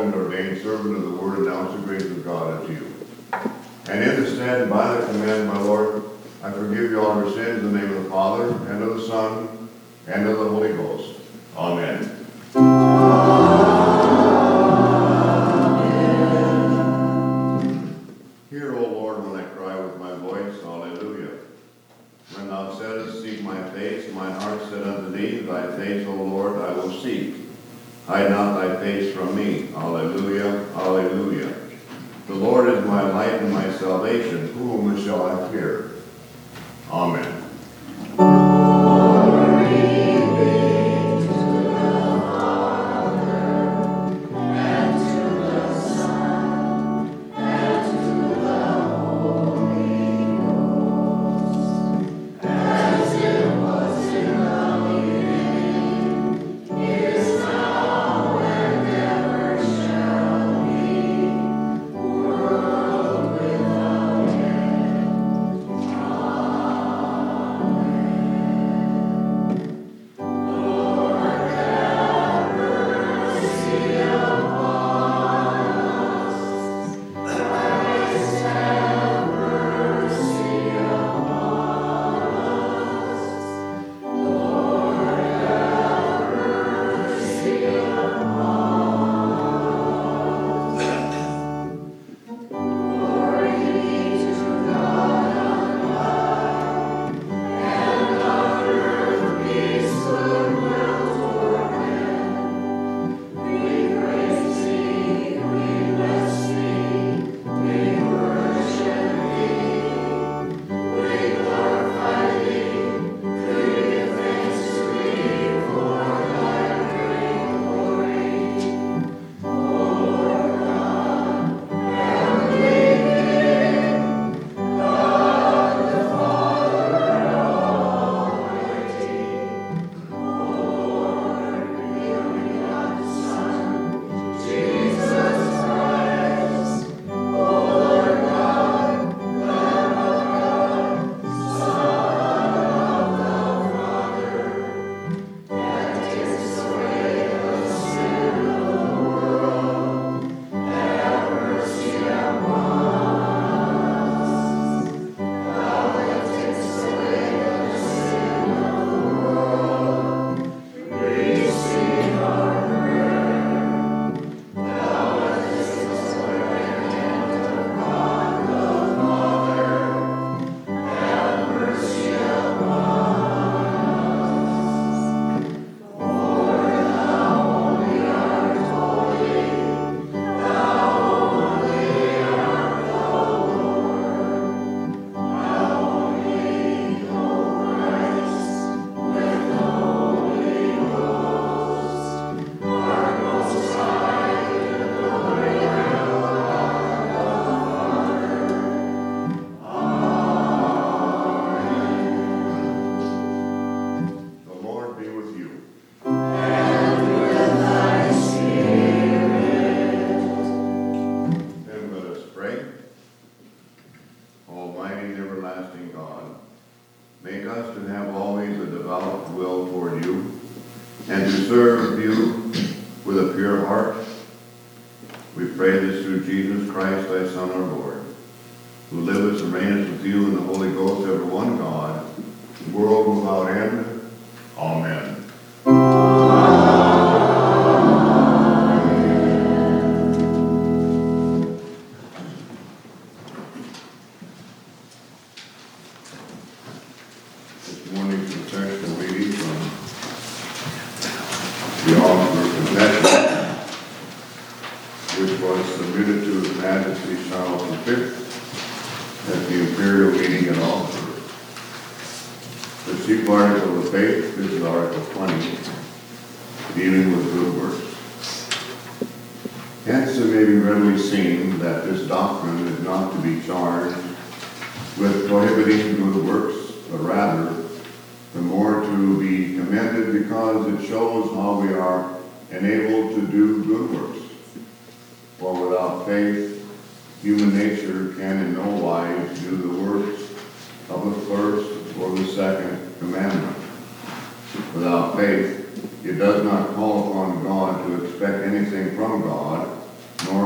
and ordained servant of the word, announce the grace of God unto you. And in the stead, by the command, my Lord, I forgive you all your sins in the name of the Father, and of the Son, and of the Holy Ghost. Amen. Hear, O Lord, when I cry with my voice, Hallelujah. When thou saidst, seek my face, mine heart said unto thee, thy face, O Lord, I will seek. Hide not thy face from me. Hallelujah, hallelujah. The Lord is my light and my salvation. Whom shall I fear? Amen.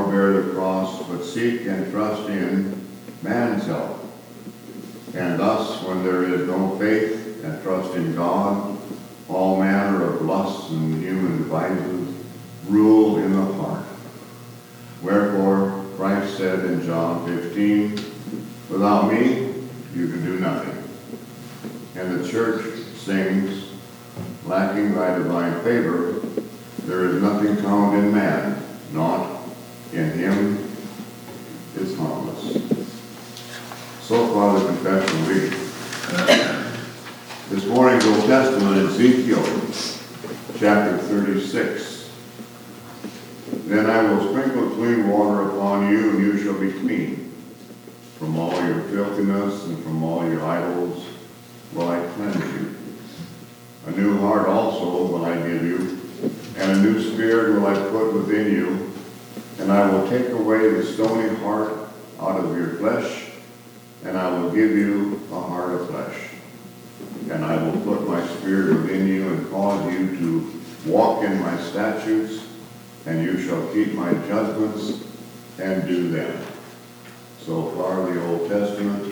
nor bear the cross, but seek and trust in man's help. And thus, when there is no faith and trust in God, all manner of lusts and human devices rule in the heart. Wherefore, Christ said in John 15, without me, you can do nothing. And the church sings, lacking thy divine favor, there is nothing found in man, not in him is harmless. So far the confession reading. This morning's Old Testament, Ezekiel, chapter 36. Then I will sprinkle clean water upon you, and you shall be clean. From all your filthiness and from all your idols will I cleanse you. A new heart also will I give you, and a new spirit will I put within you, and I will take away the stony heart out of your flesh, and I will give you a heart of flesh. And I will put my spirit within you and cause you to walk in my statutes, and you shall keep my judgments and do them. So far the Old Testament.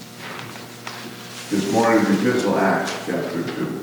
This morning's epistle, Acts chapter 2.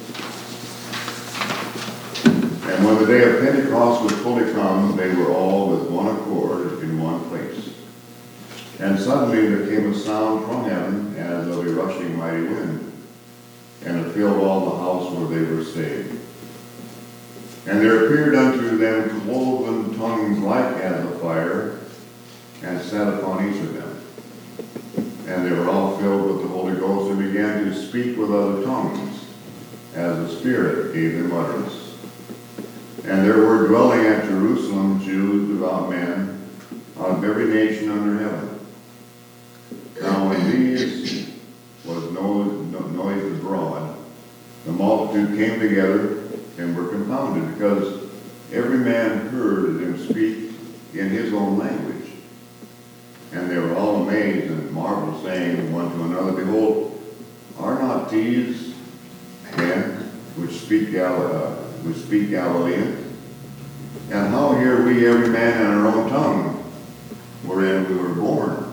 And when the day of Pentecost was fully come, they were all with one accord in one place. And suddenly there came a sound from heaven as of a rushing mighty wind, and it filled all the house where they were stayed. And there appeared unto them cloven tongues like as of fire, and sat upon each of them. And they were all filled with the Holy Ghost, and began to speak with other tongues, as the Spirit gave them utterance. And there were dwelling at Jerusalem Jews, devout men, out of every nation under heaven. Now when these was noised abroad, the multitude came together and were confounded, because every man heard them speak in his own language. And they were all amazed and marveled, saying one to another, Behold, are not these men which speak Galilean? And how hear we every man in our own tongue, wherein we were born?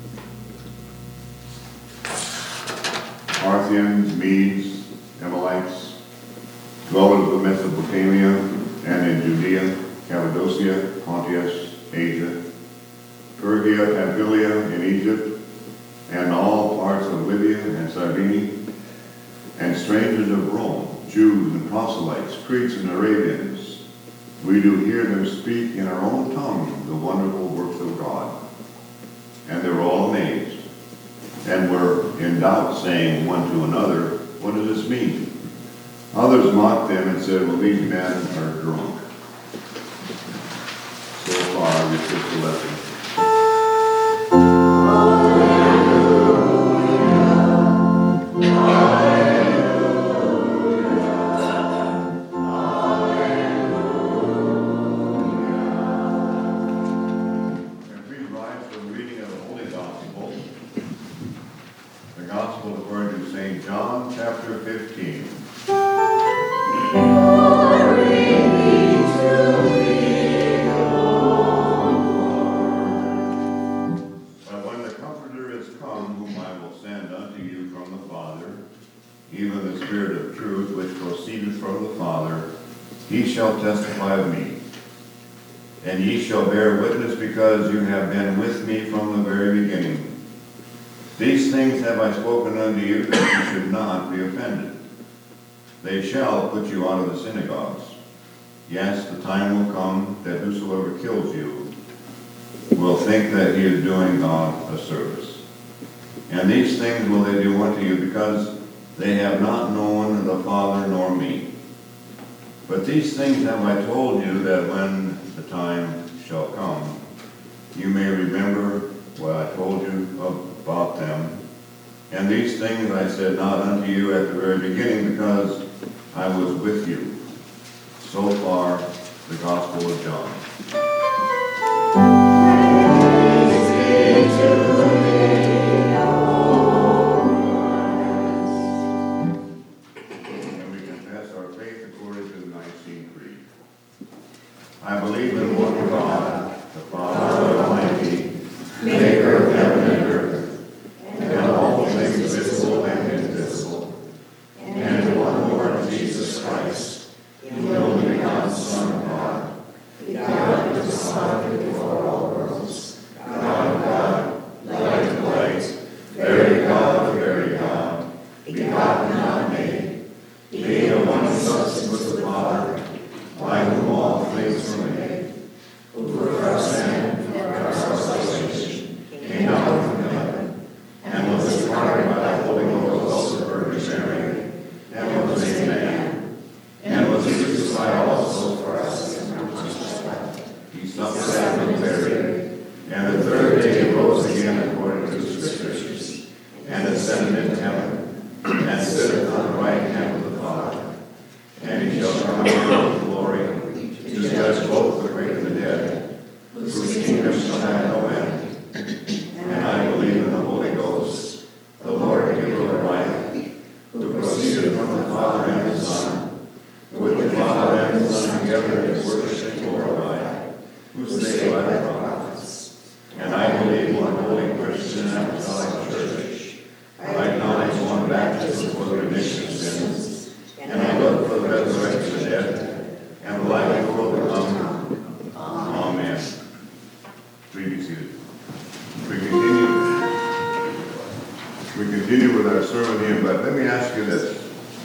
Parthians, Medes, Amalekites, dwellers of Mesopotamia, and in Judea, Cappadocia, Pontus, Asia, Phrygia, Pamphylia, in Egypt, and all parts of Libya and Cyrene, and strangers of Rome, Jews and proselytes, Cretes and Arabians, we do hear them speak in our own tongue the wonderful works of God. And they were all amazed, and were in doubt, saying one to another, What does this mean? Others mocked them and said, Well, these men are drunk. So far, this is the lesson. Even the Spirit of truth, which proceedeth from the Father, he shall testify of me. And ye shall bear witness, because you have been with me from the very beginning. These things have I spoken unto you, that you should not be offended. They shall put you out of the synagogues. Yes, the time will come that whosoever kills you will think that he is doing God a service. And these things will they do unto you, because they have not known the Father nor me. But these things have I told you, that when the time shall come, you may remember what I told you about them. And these things I said not unto you at the very beginning, because I was with you. So far, the Gospel of John. I believe in one God, the Father, suffered and was buried, and the third day he rose again according to the Scriptures, and ascended into heaven, and sitteth on the right hand of the Father. And he shall come again with glory, to judge both the quick and the dead, whose kingdom shall have no end. And I believe in the Holy Ghost, the Lord giver of life, who proceeded from the Father and the Son, with the Father and the Son together is worshipped and glorified, who spake by the prophets. And I believe in one holy Christian and apostolic church. I acknowledge one baptism for the remission of sins, and I look for the resurrection of the dead, and the life of the world to come. Amen. Please be seated. We continue with our sermon hymn, but let me ask you this.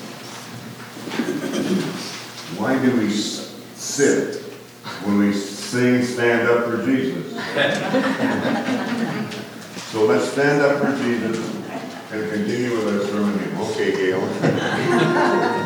Why do we sit when we sing Stand Up for Jesus? So let's stand up for Jesus and continue with our sermon hymn. Okay, Gail.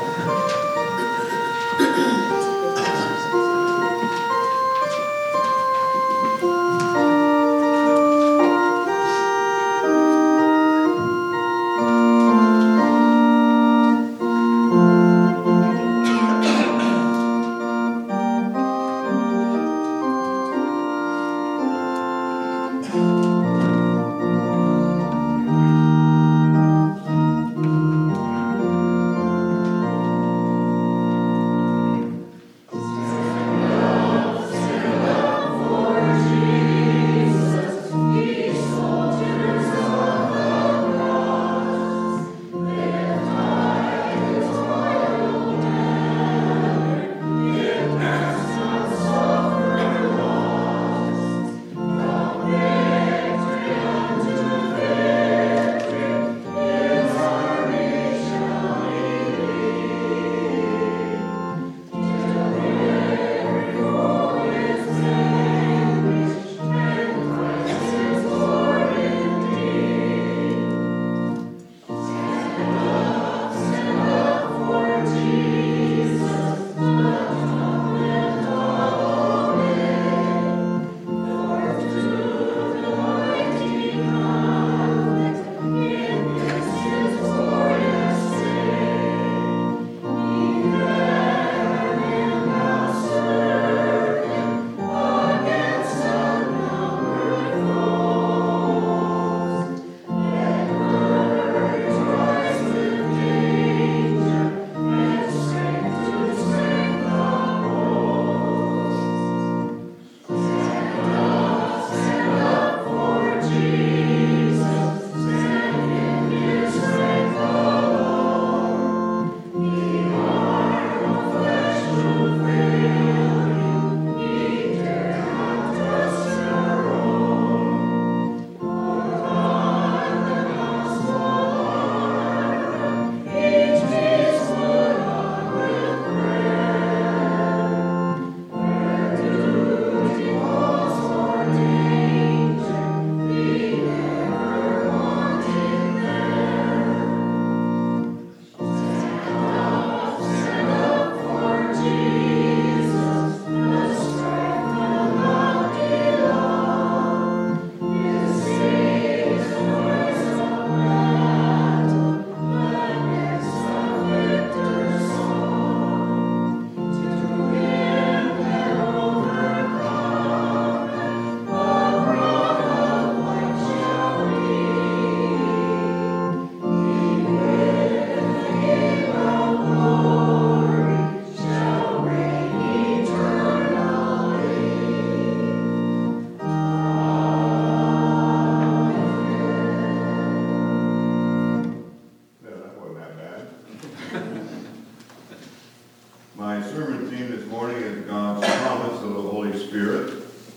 My sermon theme this morning is God's promise of the Holy Spirit,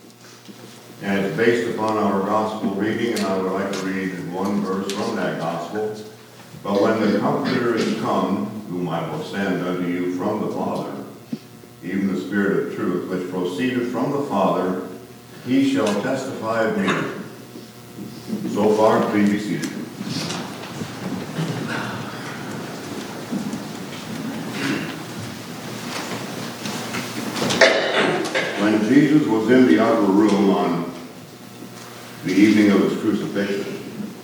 and it's based upon our gospel reading, and I would like to read one verse from that gospel. But when the Comforter is come, whom I will send unto you from the Father, even the Spirit of truth, which proceedeth from the Father, he shall testify of me. So far, please be seated. When Jesus was in the upper room on the evening of his crucifixion,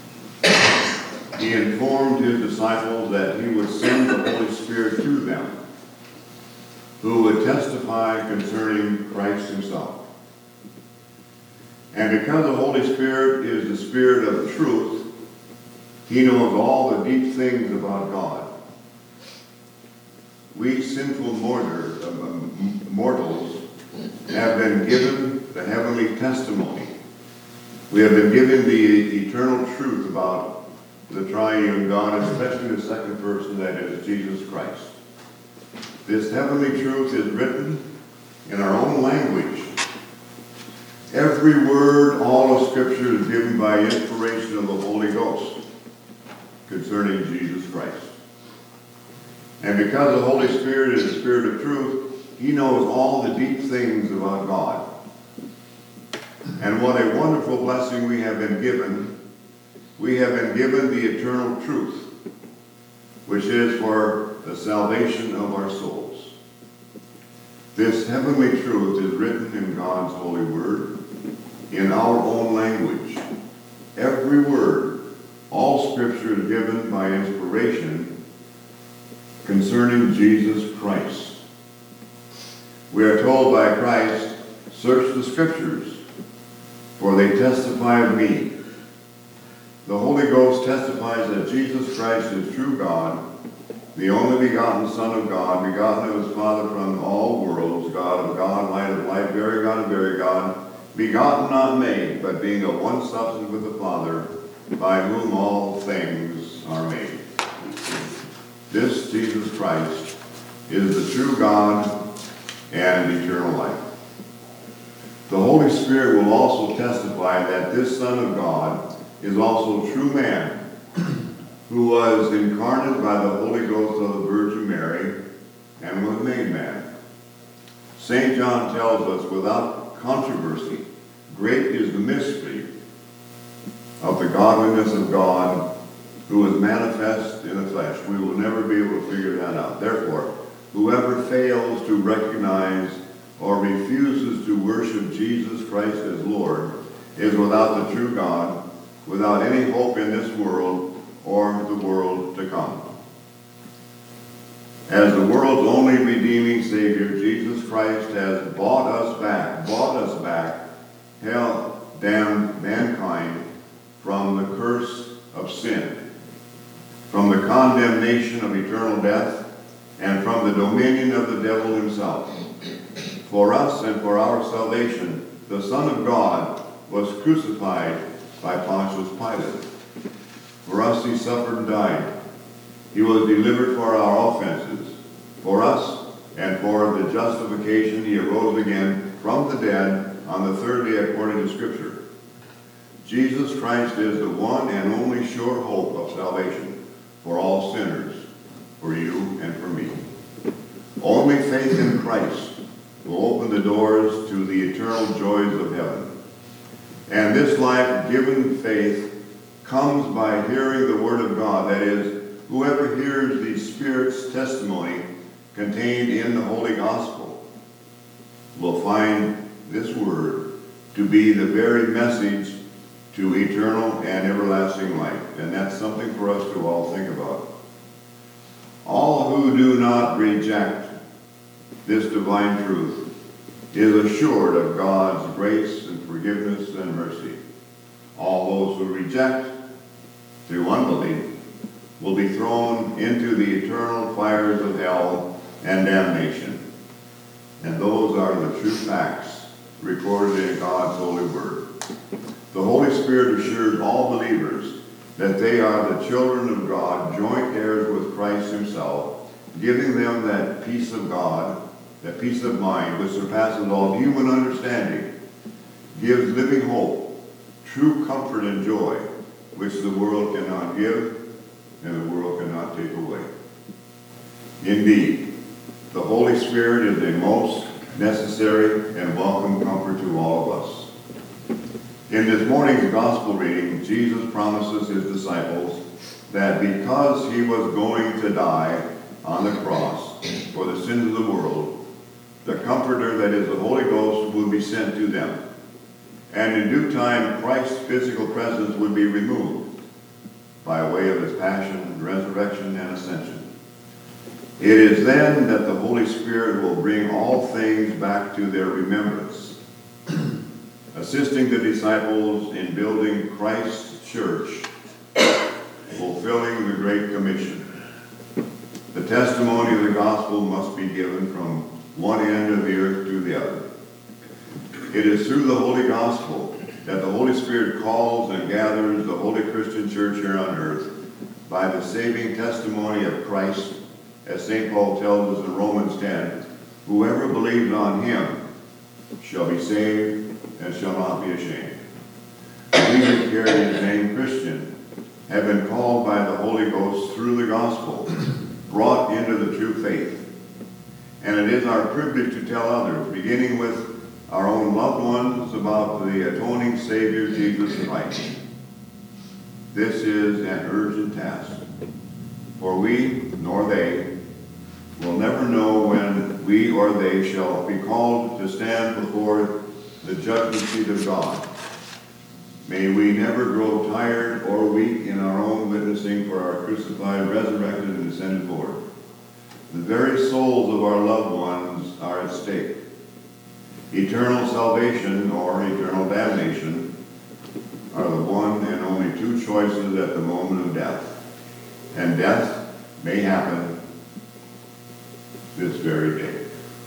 he informed his disciples that he would send the Holy Spirit to them, who would testify concerning Christ himself. And because the Holy Spirit is the Spirit of truth, he knows all the deep things about God. We sinful mortals have been given the heavenly testimony. We have been given the eternal truth about the triune God, especially the second person, that is Jesus Christ. This heavenly truth is written in our own language. Every word, all of Scripture is given by inspiration of the Holy Ghost concerning Jesus Christ. And because the Holy Spirit is the Spirit of truth, he knows all the deep things about God. And what a wonderful blessing we have been given. We have been given the eternal truth, which is for the salvation of our souls. This heavenly truth is written in God's holy word, in our own language. Every word, all Scripture is given by inspiration concerning Jesus Christ. We are told by Christ, search the Scriptures, for they testify of me. The Holy Ghost testifies that Jesus Christ is true God, the only begotten Son of God, begotten of his Father from all worlds, God of God, light of light, very God of very God, begotten, not made, but being of one substance with the Father, by whom all things are made. This Jesus Christ is the true God and eternal life. The Holy Spirit will also testify that this Son of God is also true man, who was incarnate by the Holy Ghost of the Virgin Mary and was made man. St. John tells us without controversy, great is the mystery of the godliness of God, who is manifest in the flesh. We will never be able to figure that out. Therefore, whoever fails to recognize or refuses to worship Jesus Christ as Lord is without the true God, without any hope in this world or the world to come. As the world's only redeeming Savior, Jesus Christ has bought us back, hell damned mankind from the curse of sin, from the condemnation of eternal death, and from the dominion of the devil himself. For us and for our salvation, the Son of God was crucified by Pontius Pilate. For us he suffered and died. He was delivered for our offenses. For us and for the justification he arose again from the dead on the third day according to Scripture. Jesus Christ is the one and only sure hope of salvation for all sinners, for you and for me. Only faith in Christ will open the doors to the eternal joys of heaven. And this life-given faith comes by hearing the Word of God. That is, whoever hears the Spirit's testimony contained in the Holy Gospel will find this Word to be the very message to eternal and everlasting life. And that's something for us to all think about. All who do not reject this divine truth is assured of God's grace and forgiveness and mercy. All those who reject through unbelief will be thrown into the eternal fires of hell and damnation. And those are the true facts recorded in God's holy word. The Holy Spirit assures all believers that they are the children of God, joint heirs with Christ himself, giving them that peace of God, that peace of mind which surpasses all human understanding, gives living hope, true comfort and joy, which the world cannot give and the world cannot take away. Indeed, the Holy Spirit is a most necessary and welcome comfort to all of us. In this morning's gospel reading, Jesus promises his disciples that because he was going to die on the cross for the sins of the world, the Comforter, that is the Holy Ghost, will be sent to them. And in due time, Christ's physical presence would be removed by way of his passion, resurrection, and ascension. It is then that the Holy Spirit will bring all things back to their remembrance, assisting the disciples in building Christ's church, fulfilling the Great Commission. The testimony of the gospel must be given from one end of the earth to the other. It is through the Holy Gospel that the Holy Spirit calls and gathers the Holy Christian Church here on earth by the saving testimony of Christ, as St. Paul tells us in Romans 10, whoever believes on him shall be saved and shall not be ashamed. We who carry the name Christian have been called by the Holy Ghost through the gospel, brought into the true faith. And it is our privilege to tell others, beginning with our own loved ones, about the atoning Savior, Jesus Christ. This is an urgent task, for we, nor they, will never know when we or they shall be called to stand before the judgment seat of God. May we never grow tired or weak in our own witnessing for our crucified, resurrected, and ascended Lord. The very souls of our loved ones are at stake. Eternal salvation or eternal damnation are the one and only two choices at the moment of death. And death may happen this very day.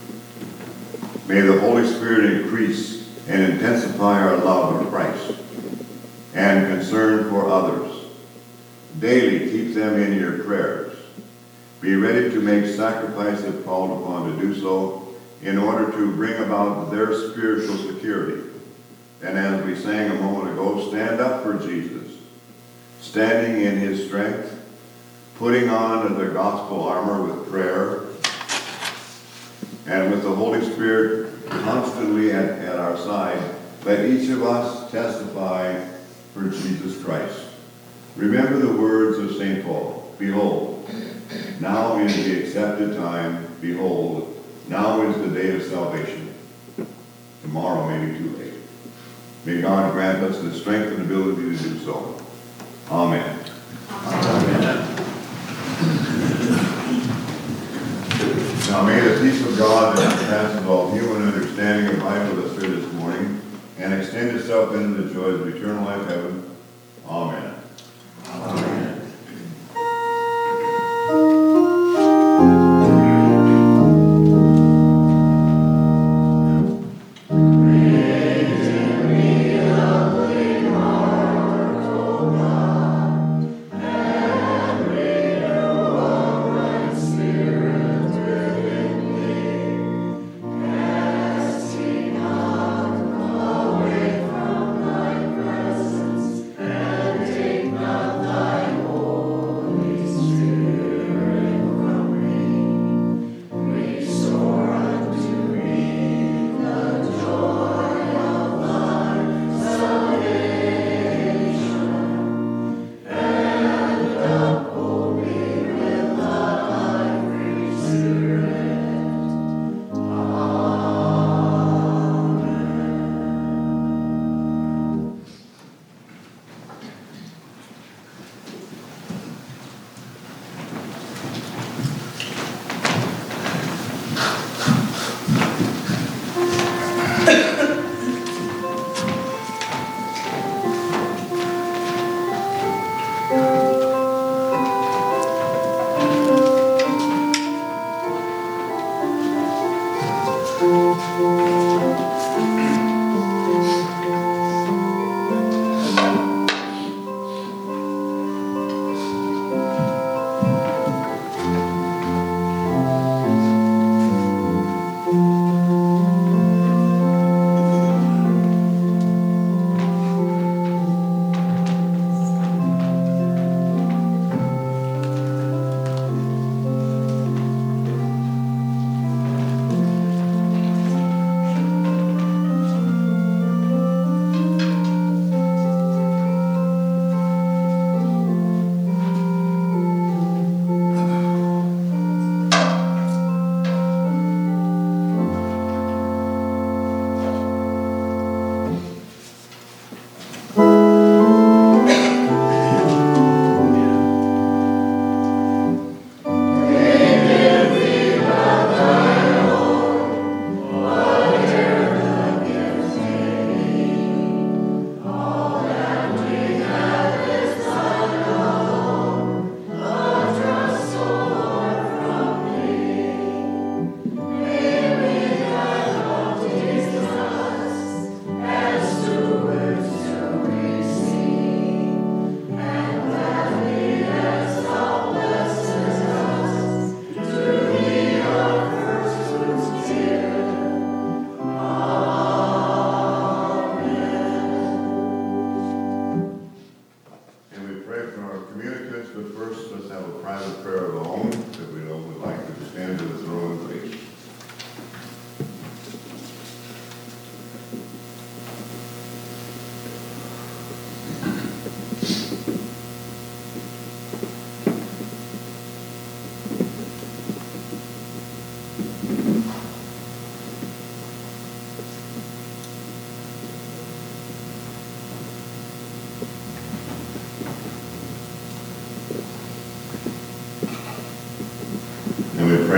May the Holy Spirit increase and intensify our love of Christ and concern for others. Daily keep them in your prayers. Be ready to make sacrifice if called upon to do so, in order to bring about their spiritual security. And as we sang a moment ago, stand up for Jesus, standing in his strength, putting on the gospel armor with prayer, and with the Holy Spirit constantly at our side, let each of us testify for Jesus Christ. Remember the words of St. Paul, behold, now is the accepted time, behold, now is the day of salvation. Tomorrow may be too late. May God grant us the strength and ability to do so. Amen. Amen. Now may the peace of God that passes all human understanding abide with us here this morning and extend itself into the joys of eternal life, heaven. Amen. Amen. Take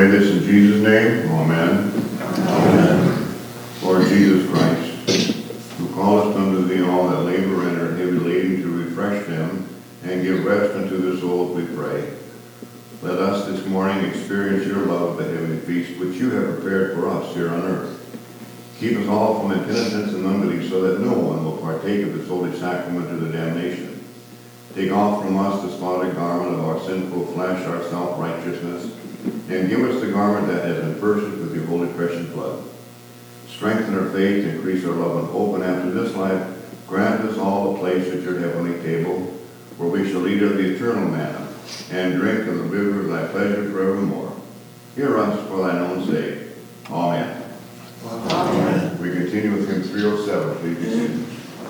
pray this in Jesus' name. Amen. Amen. Lord Jesus Christ, who callest unto thee all that labor and are heavy laden, to refresh them and give rest unto their souls, we pray. Let us this morning experience your love of the heavenly feast which you have prepared for us here on earth. Keep us all from impenitence and unbelief, so that no one will partake of this holy sacrament to the damnation. Take off from us the spotted garment of our sinful flesh, our self-righteousness, and give us the garment that has been purchased with your holy precious blood. Strengthen our faith, increase our love and hope, and after this life, grant us all a place at your heavenly table, where we shall eat of the eternal manna, and drink of the river of thy pleasure forevermore. Hear us for thine own sake. Amen. Amen. We continue with hymn 307. Please be seated.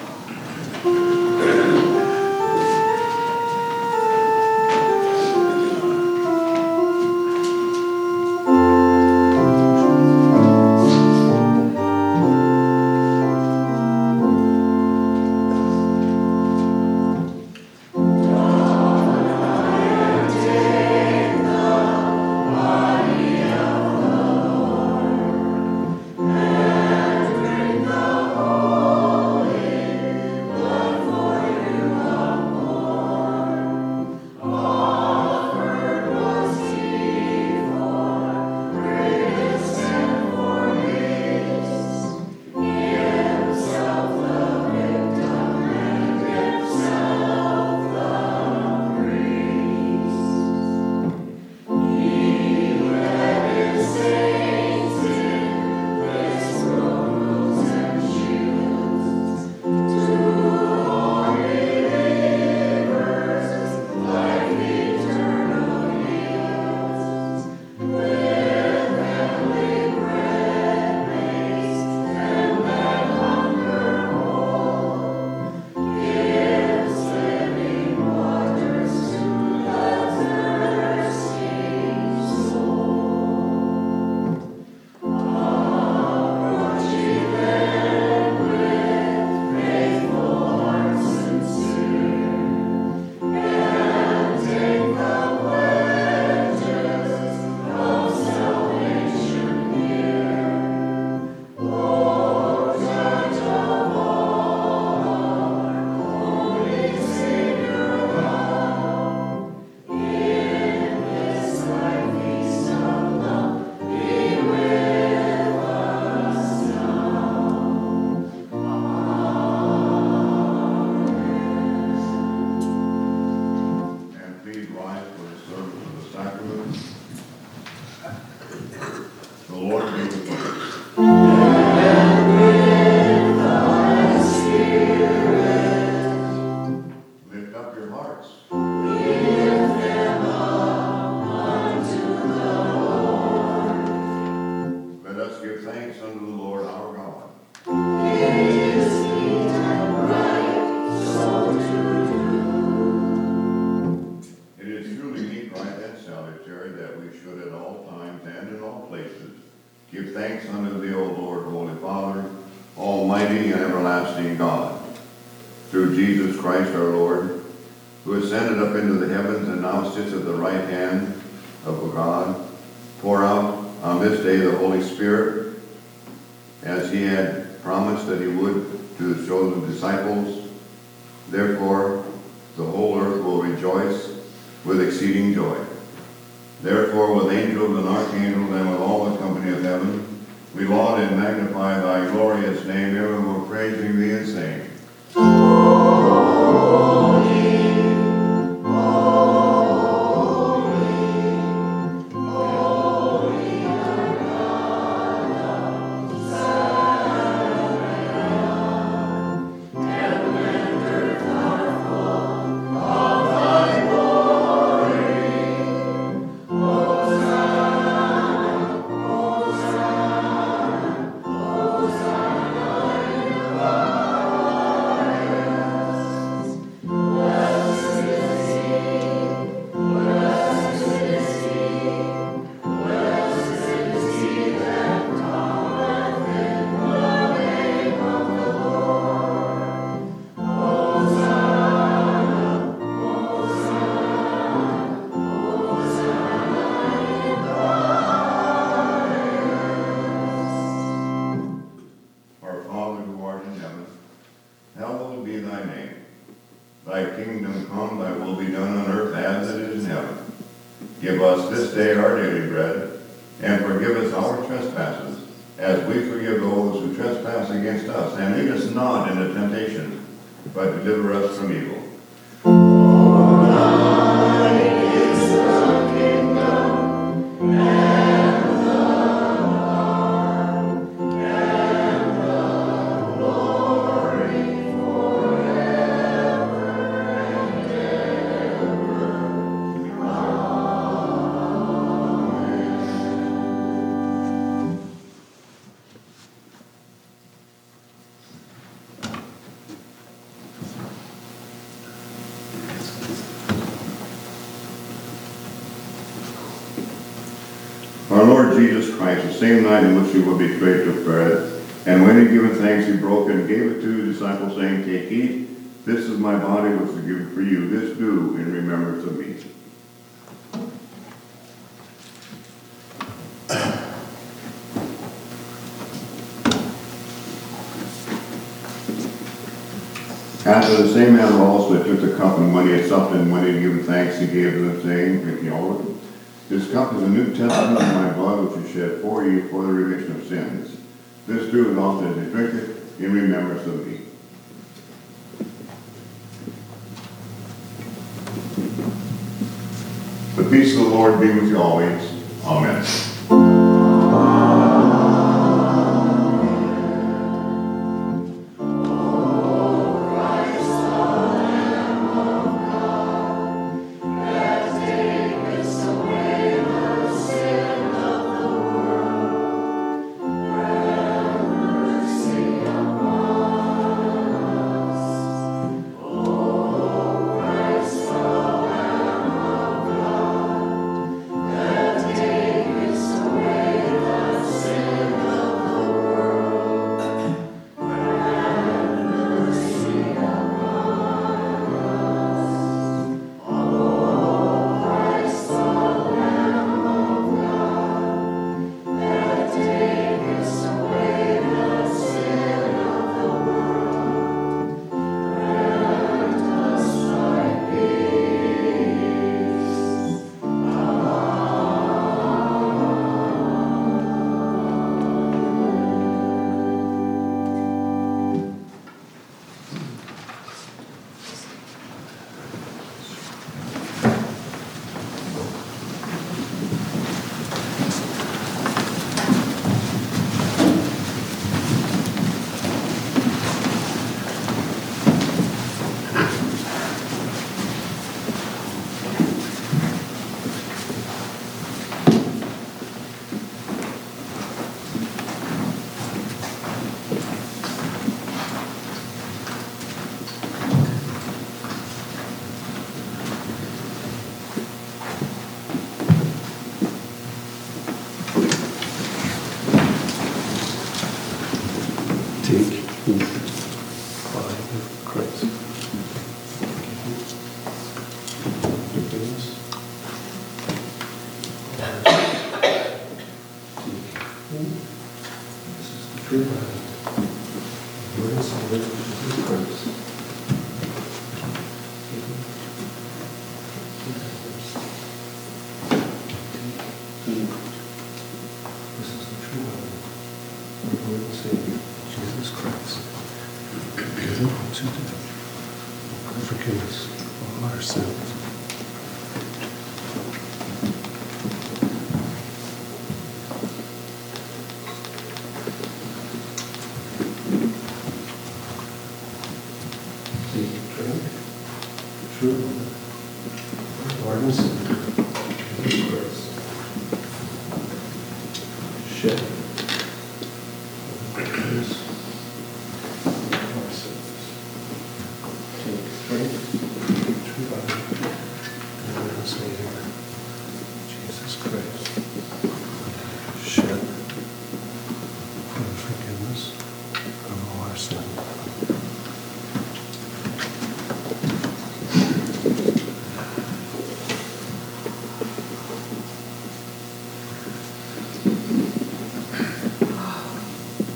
Give thanks unto thee, O Lord, Holy Father, Almighty and everlasting God, through Jesus Christ our Lord, who ascended up into the heavens and now sits at the right hand of God. Pour out on this day the Holy Spirit, as he had promised that he would to the chosen disciples. Therefore, the whole earth will rejoice with exceeding joy. Therefore, with angels and archangels and with all the company of heaven, we laud and magnify thy glorious name, evermore praising thee and saying, Thy kingdom come, thy will be done on earth as it is in heaven. Give us this day our daily bread, and forgive us our trespasses, as we forgive those who trespass against us. And lead us not into temptation, but deliver us from evil. Our Lord Jesus Christ, the same night in which he was betrayed, took bread, and when he had given thanks, he broke it and gave it to his disciples, saying, Take, eat, this is my body which is given for you. This do in remembrance of me. After the same manner also he took the cup, and when he had supped and when he had given thanks, he gave them, saying, Drink ye all of it. This cup is the New Testament of my blood, which is shed for you for the remission of sins. This do as often as you drink it in remembrance of me. The peace of the Lord be with you always. Amen.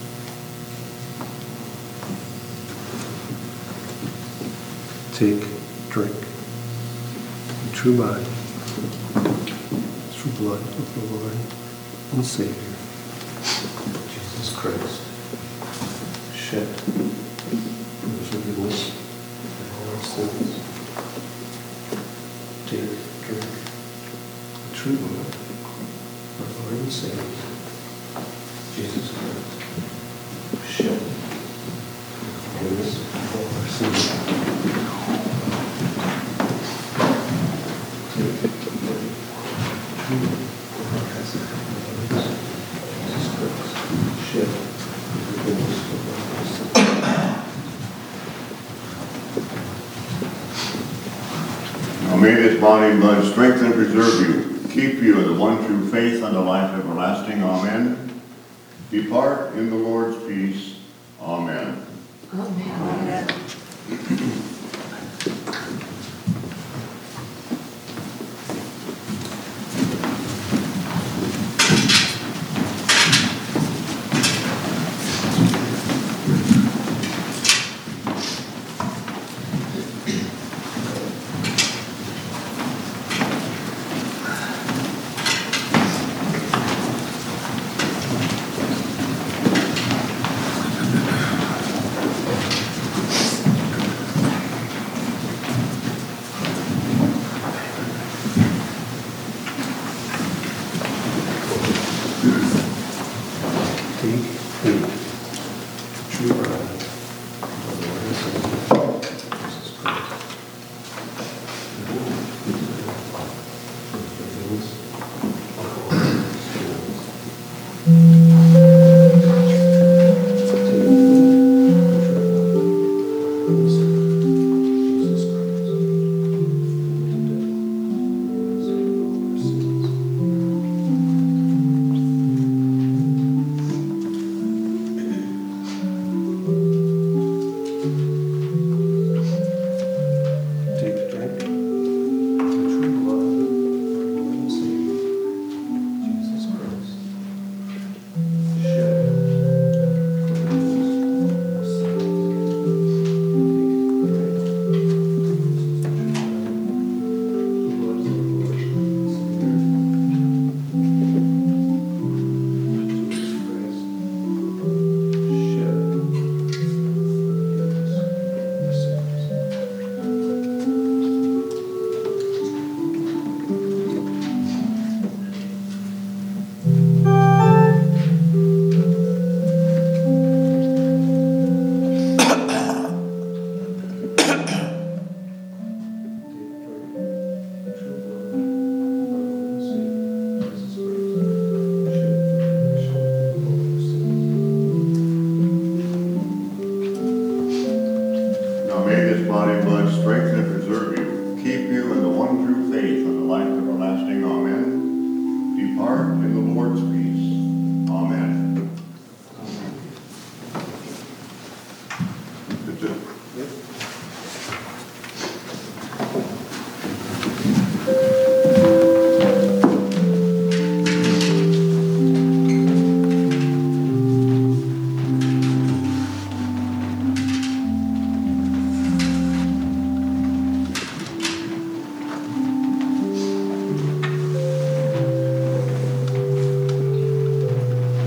Take drink the true body, true blood of the Lord and Savior, Jesus Christ, shed for the forgiveness of all our sins. Take, drink the true blood of our Lord and Savior, Jesus Christ, shed for the forgiveness of all our sins. Now may this body and blood strengthen and preserve you, keep you in the one true faith and the life everlasting. Amen. Depart in the Lord's peace. Amen. Amen.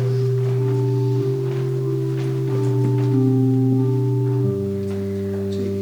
Take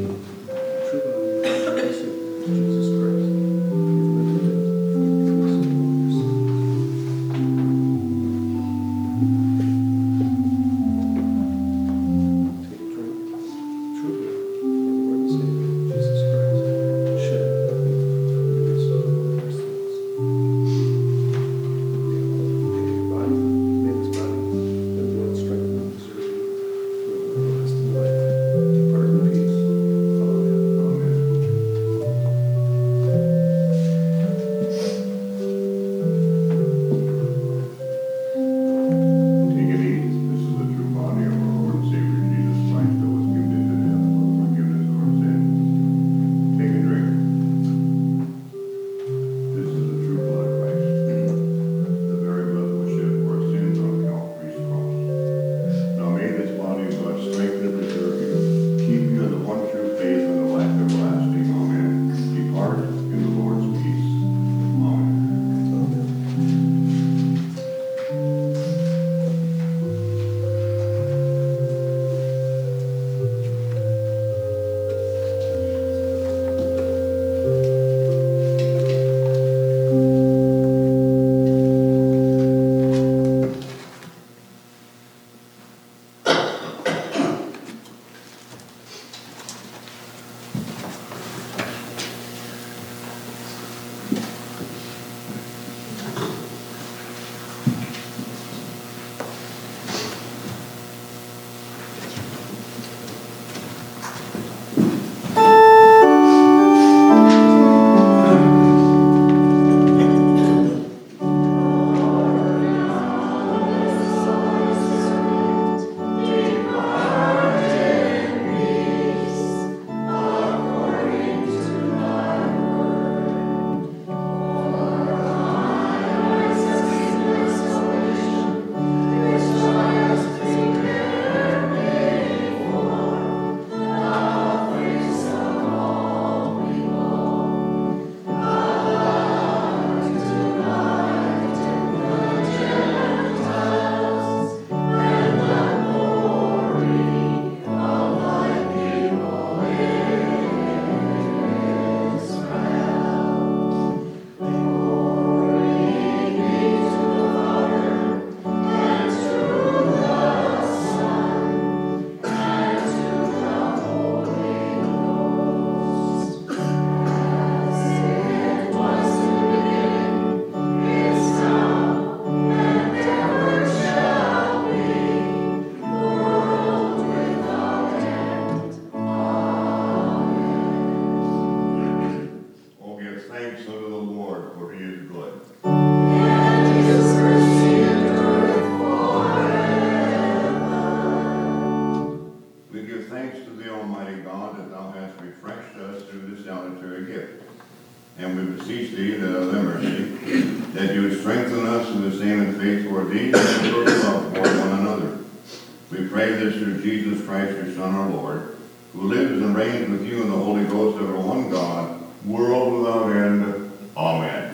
And we beseech thee that of thy mercy, that you would strengthen us in the same in faith toward thee, and in love toward one another. We pray this through Jesus Christ, your Son, our Lord, who lives and reigns with you in the Holy Ghost, ever one God, world without end. Amen.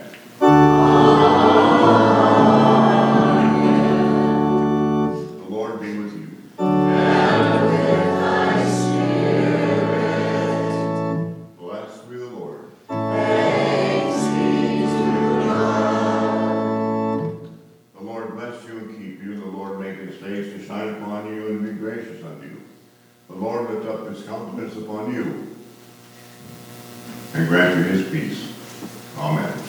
The Lord be with you. And with thy spirit. Blessed be the Lord. Thanks be to God. The Lord bless you and keep you. The Lord make his face to shine upon you and be gracious unto you. The Lord lift up his countenance upon you and grant you his peace. Amen.